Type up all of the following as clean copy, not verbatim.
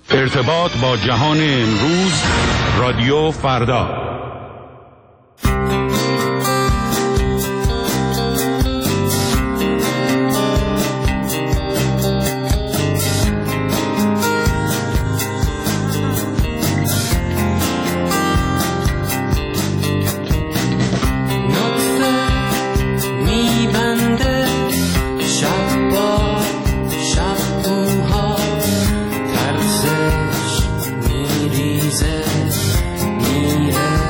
ارتباط با جهان امروز، رادیو فردا. میریزه میره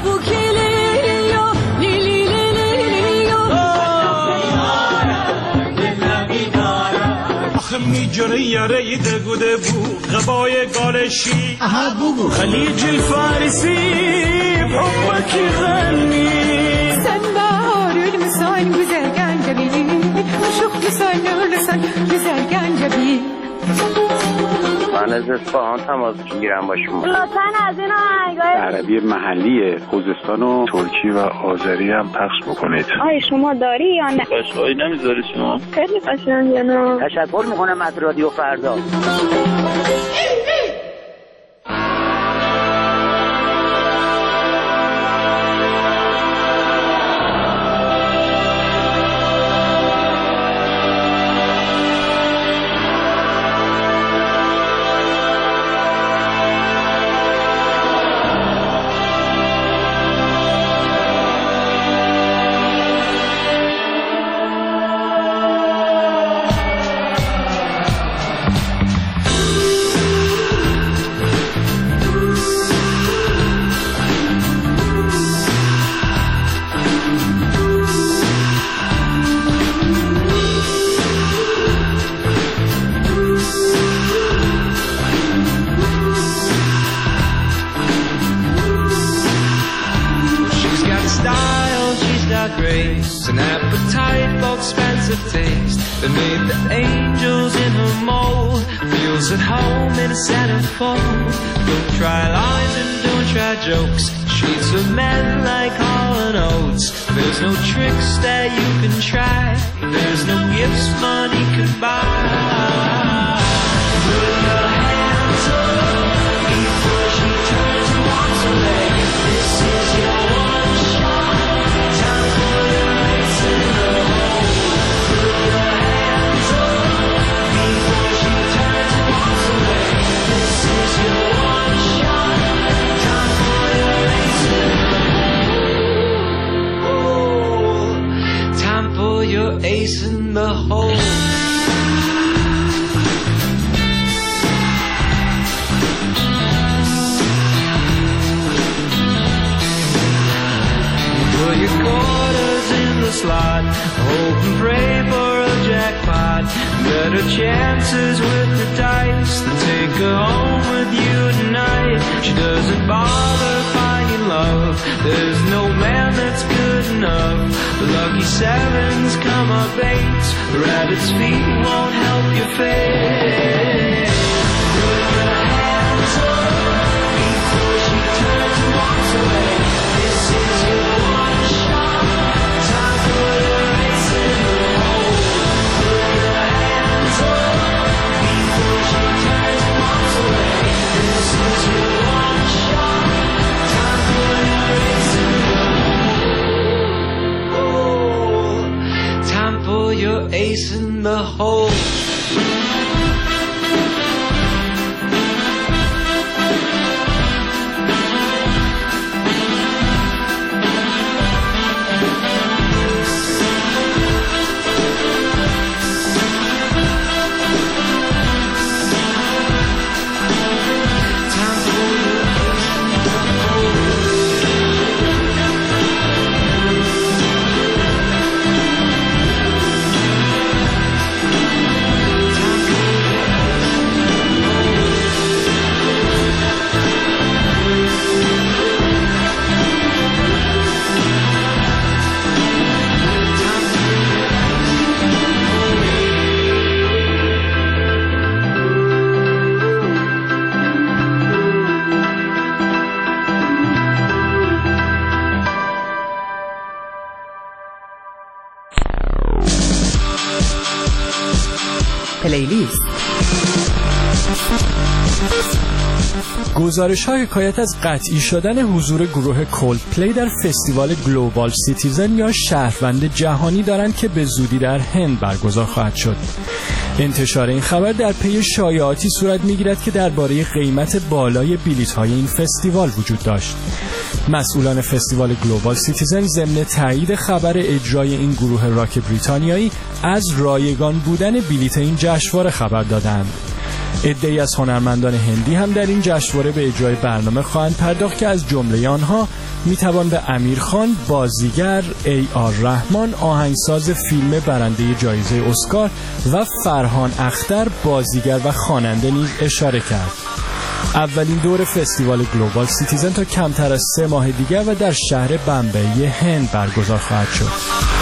میجونه یاره دگوده بو غبای گالشی خلیج الفارسی بحبك يغني sen baharül müsayn güzel gencebi Uşuk müsayn güzel gencebi من از اصفهان تماس میگیرم با شما. لطفاً از این آهنگای عربی محلی خوزستان و ترکی و آذری هم پخش بکنید. آیا شما داری یا نه؟ قشقایی نمیذاری شما؟ خیلی قشنگه نه؟ تشکر میکنم از رادیو فردا. Grace, an appetite for expensive taste that made the angels in her mold feels at home in a centerfold. Don't try lines and don't try jokes. Streets of men like Hall and Oates. There's no tricks that you can try. There's no gifts money can buy. Put your hands up before she turns and walks away. This is your one shot. Time for the race in the hole. Put your hands up before she turns and walks away. This is your one shot. Time for the race in the hole. Time for your ace in the hole. Put your quarters in the slot, hope and pray for a jackpot. Better chances with the dice to take her home with you tonight. She doesn't bother finding love. There's no man that's good enough. The lucky sevens come up eights. The rabbit's feet won't help your fate. Put your hands up before she turns and walks away. This is your one shot. Time for the race in the hole. Put your hands up before she turns and walks away. This is your one shot. Time for the race in the hole. Time for your ace in the hole. پلیلیست. گزارش‌ها حکایت از قطعی شدن حضور گروه کولدپلی در فستیوال گلوبال سیتیزن یا شهروند جهانی دارند که به زودی در هند برگزار خواهد شد. انتشار این خبر در پی شایعاتی صورت می‌گیرد که درباره قیمت بالای بلیط‌های این فستیوال وجود داشت. مسئولان فستیوال گلوبال سیتیزن ضمن تایید خبر اجرای این گروه راک بریتانیایی از رایگان بودن بلیط این جشنواره خبر دادند. عده‌ای از هنرمندان هندی هم در این جشنواره به اجرای برنامه خواهند پرداخت که از جمله آنها میتوان به امیر خان بازیگر، AR رحمان آهنگساز فیلم برنده جایزه اسکار و فرهان اختر بازیگر و خواننده نیز اشاره کرد. اولین دور فستیوال گلوبال سیتیزن تا کمتر از 3 ماه دیگر و در شهر بمبئی هند برگزار خواهد شد.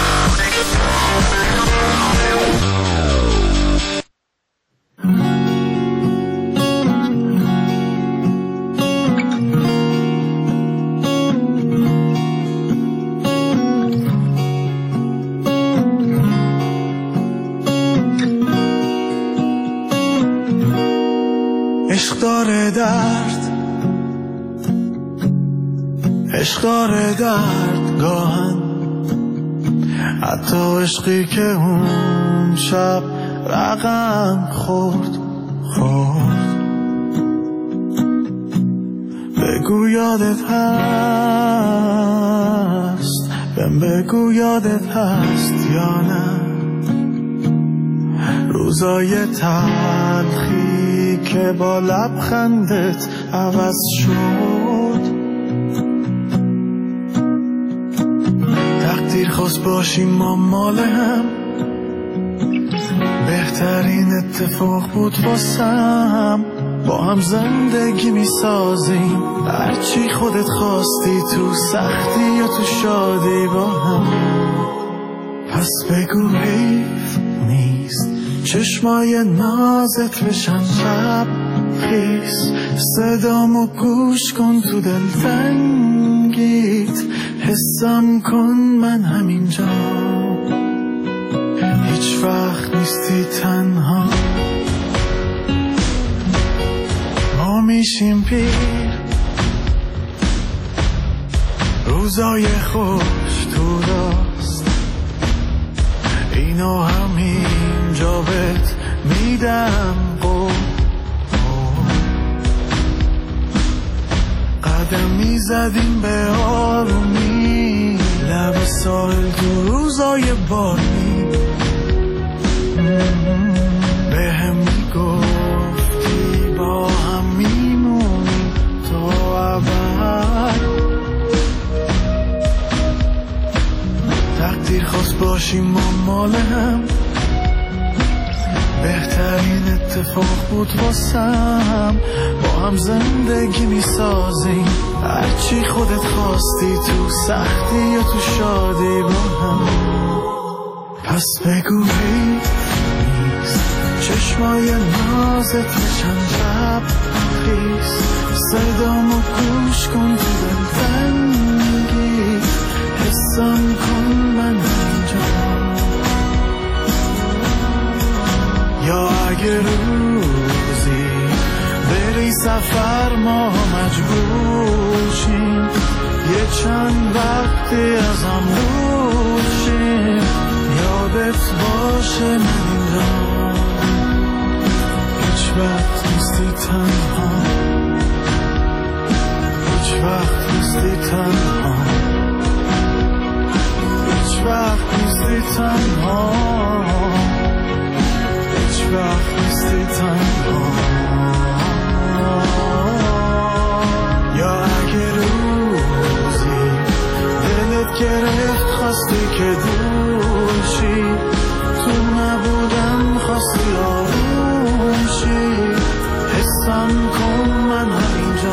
عشق داره درد گاهن، حتی عشقی که اون شب رقم خورد. بگو یادت هست، بگو یادت هست یا نه روزای تلخی که با لبخندت عوض شد. تقدیر خواست باشیم ما مال هم، بهترین اتفاق بود واسم. با هم زندگی می سازیم، هرچی خودت خواستی، تو سختی یا تو شادی با هم. پس بگو حیف نیست چشمای نازت بشن شب خیس، صدامو گوش کن تو دلتنگیت، حسم کن من همینجا، هیچ وقت نیستی تنها. ما میشیم پیر، روزای خوش تو راست، اینو همینجا بهت میدم قول. قدم میزدیم به آرومی، لب ساحل تو روزای بارمی، به هم میگفتی با هم میمونیم تا ابد. تقدیر خواست باشیم ما مال هم، بهترین اتفاق بود واسم. با هم زندگی میسازیم، هرچی خودت خواستی، تو سختی یا تو شادی با هم. پس بگو حیف نیست چشمای نازت بشن شب خیس، صدامو گوش کن تو دلتنگی، حسم کن من اینجا. یا اگه روزی بری سفر ما مجبور شیم، یه چند وقتی از هم دور شیم، یادت باشه من اینجا، هیچ وقت نیستی تنها، هیچ وقت نیستی تنها، هیچ وقت نیستی تنها، هیچ وقت نیستی تنها. یا اگه روزی دلت گرفت خواستی که دور شی، تو نبودم خواستی آروم شی، حسم کن من همینجا.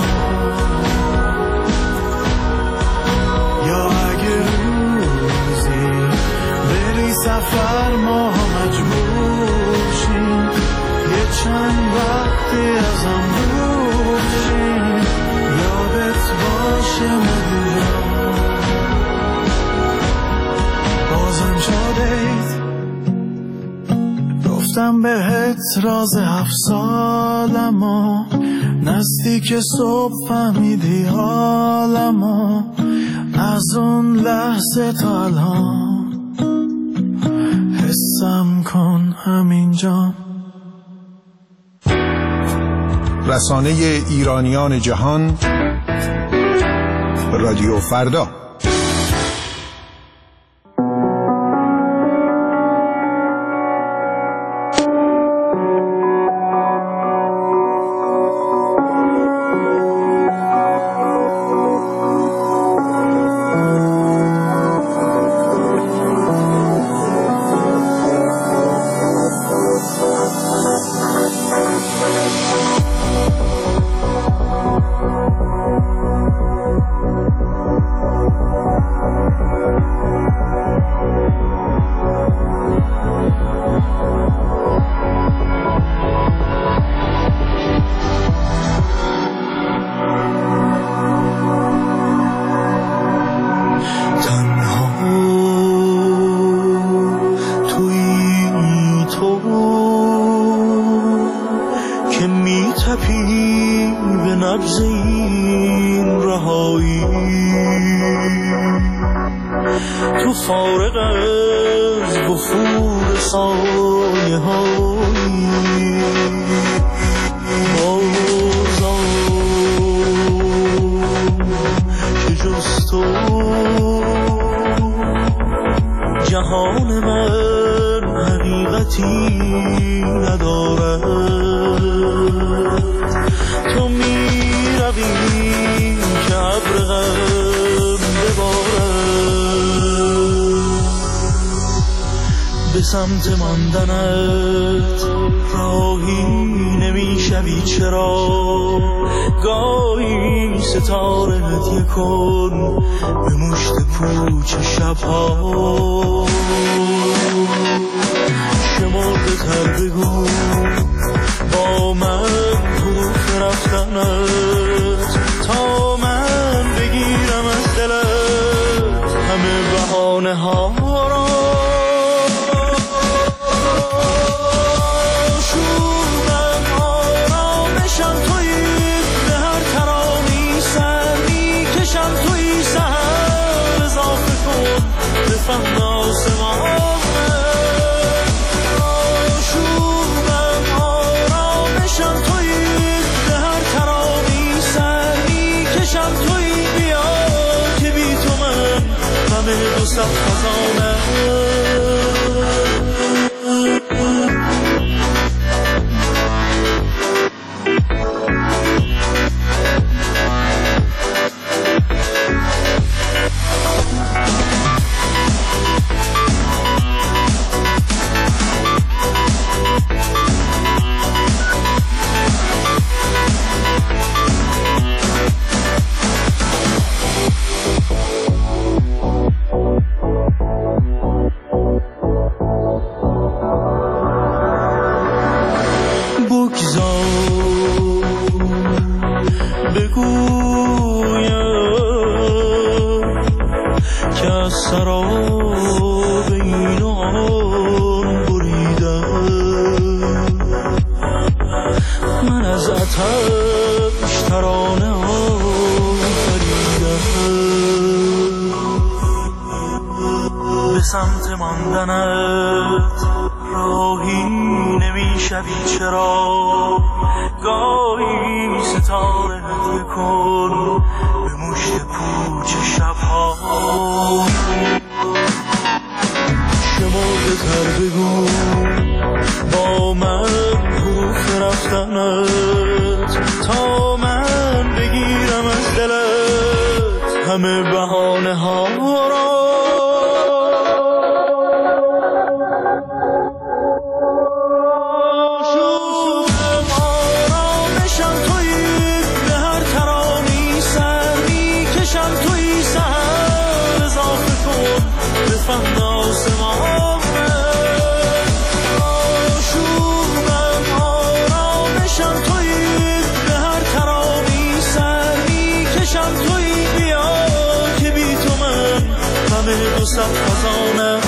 یا اگه روزی بری سفر ما مجبور شیم، یه چند وقتی از هم دور شیم، یادت باشه مدیرم. بازم شادیت گفتم بهت راز 7 سالمو، نزدیک صبح فهمیدی حالمو، از اون لحظه تا الان حسم کن همینجا. رسانه ایرانیان جهان، رادیو فردا. جایی تو فارغ از بخور سایه هایی بازم که جز تو جهان من حقیقتی ندارد تو می روی که ابر غم ببارد به سمت ماندنت راهی نمیشوی چرا گاهی ستاره هدیه کن به مشت پوچ شبها شمرده تر بگو با من حروف رفتنت تا من بگیرم از دلت همه بهانه ها را شومم آرامشم تویی به هر ترامی سر میکشم تویی سهر اضافه کن به فهم آسمان دو صد خزانه سمت ماندنت راهی نمیشوی چرا گاهی ستاره هدیه کن به مشت پوچ شبها شمرده تر بگو با من حروف رفتنت تا من بگیرم از دلت همه بهانه ها را دو صد خزانه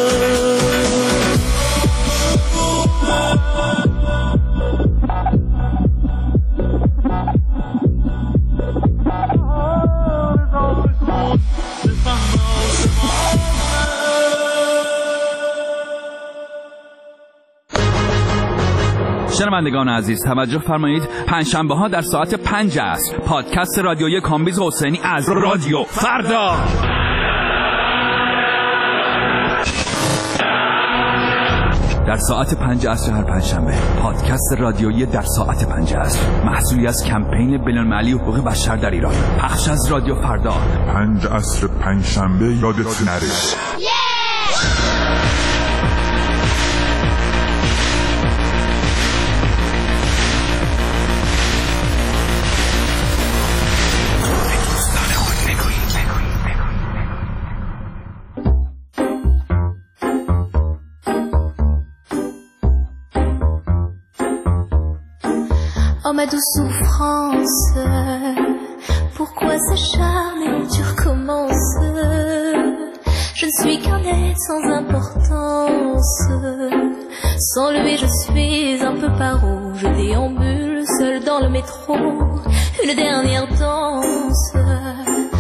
شنوندگان عزیز توجه فرمایید، پنجشنبه ها در ساعت 5 عصر پادکست رادیویی کامبیز حسینی از رادیو فردا در ساعت 5 عصر هر پنجشنبه پادکست رادیویی در ساعت 5 عصر محصولی از کمپین بین‌المللی حقوق بشر در ایران پخش از رادیو فردا 5 عصر پنجشنبه یادت نره. Oh ma douce souffrance, pourquoi s'acharner, tu recommences. Je ne suis qu'un être sans importance. Sans lui je suis un peu paro. Je déambule seul dans le métro, une dernière danse.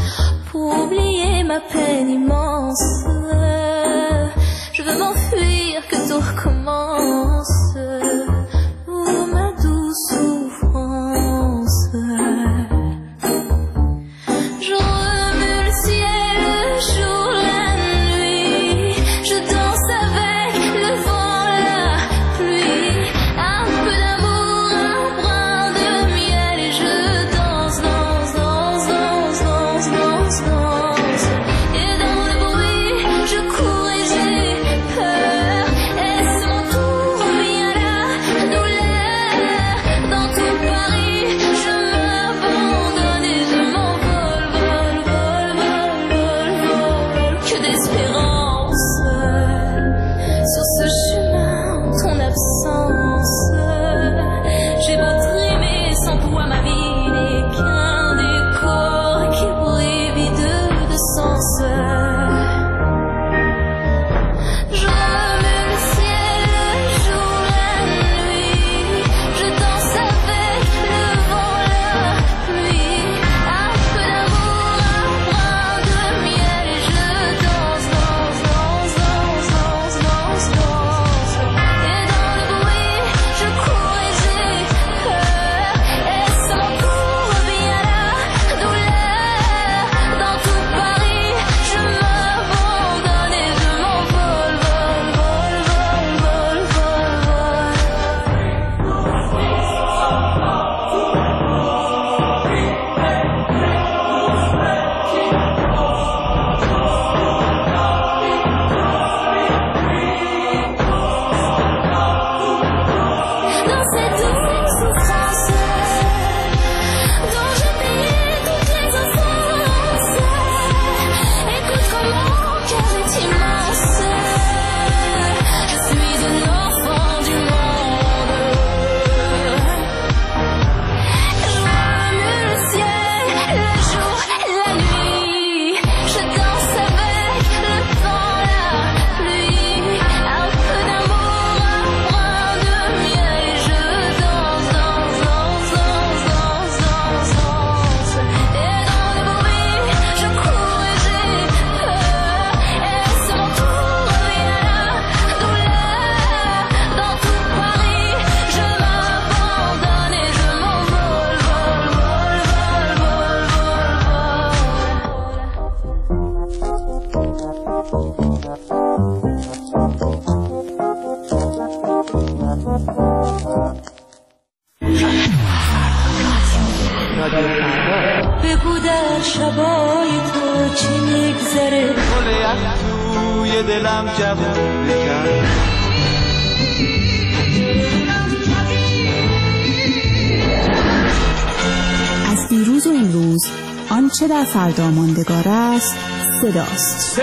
danse, danse, danse. Et dans le bruit, je cours et j'ai peur. Est-ce mon tour ou bien la douleur? Dans tout Paris, je m'abandonne et je m'envole, vol, vol, vol, vol, vol. Que d'espérance sur ce chemin en ton absence. J'ai beau trimer sans toi, ma vie n'est qu'un décor qui pourrait vide de sens. Je remue le ciel, le jour, la nuit. Je danse avec le vent, la pluie. Un peu d'amour, un brin de miel. Et je danse, danse, danse, danse, danse, danse, danse. Et dans le bruit, je cours et j'ai peur. Est-ce mon tour ou bien la douleur? Dans tout Paris, je m'abandonne et je m'envole, vol, vol, vol, vol, dans cette douce souffrance dont j'ai payé toutes les offenses. Écoute comme mon cœur est immense. Je suis un enfant du monde. Je remue le ciel, le jour, la nuit. Je danse avec le vent, la pluie. Un peu d'amour, un brin de miel. Et je danse, danse, danse, danse, danse, danse, danse. Et dans le bruit, je cours et j'ai peur. Est-ce mon tour ou bien la douleur? Dans tout Paris, je m'abandonne et je m'envole, vol, vol, vol, بگو در شبای تو چی میگذره؟ گل یخ توی دلم جوون بکن. از دیروز و امروز آنچه در فردا ماندگار است صداست.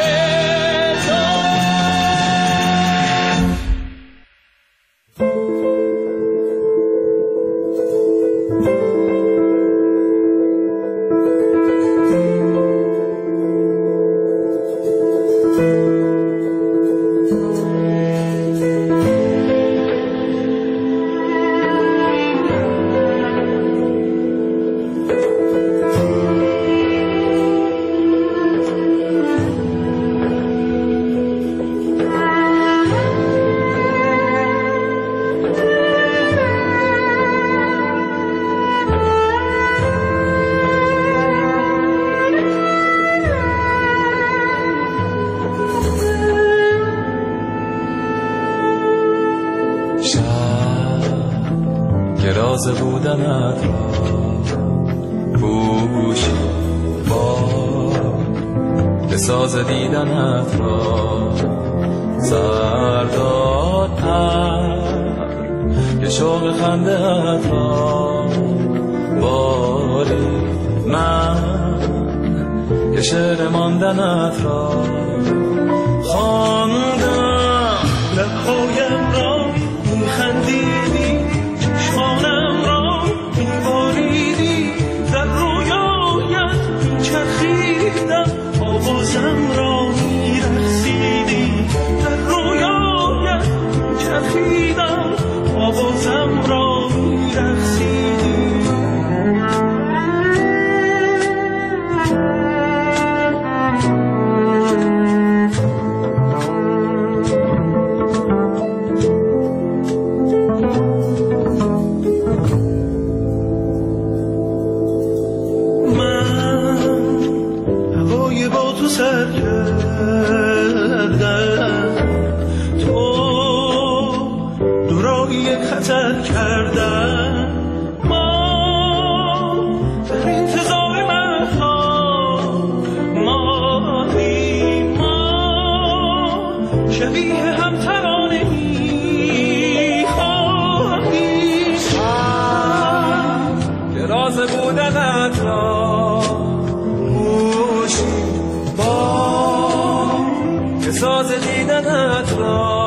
راز بودنت را پوشی با ساز دیدنت را سردادتر که شوق خنده‌ات را باری من که شعر ماندنت را خواندم لبهایم را میخندیدی چشمانم را میباریدی در رویایت میچرخیدم آوازم را میرقصیدی در رویایت میچرخیدم آوازم را میرقصیدی کردن ما در انتظار مهتاب شبیه هم ترانه میخواهم هیچ که راز بودنت را گوشی با که ساز دیدنت را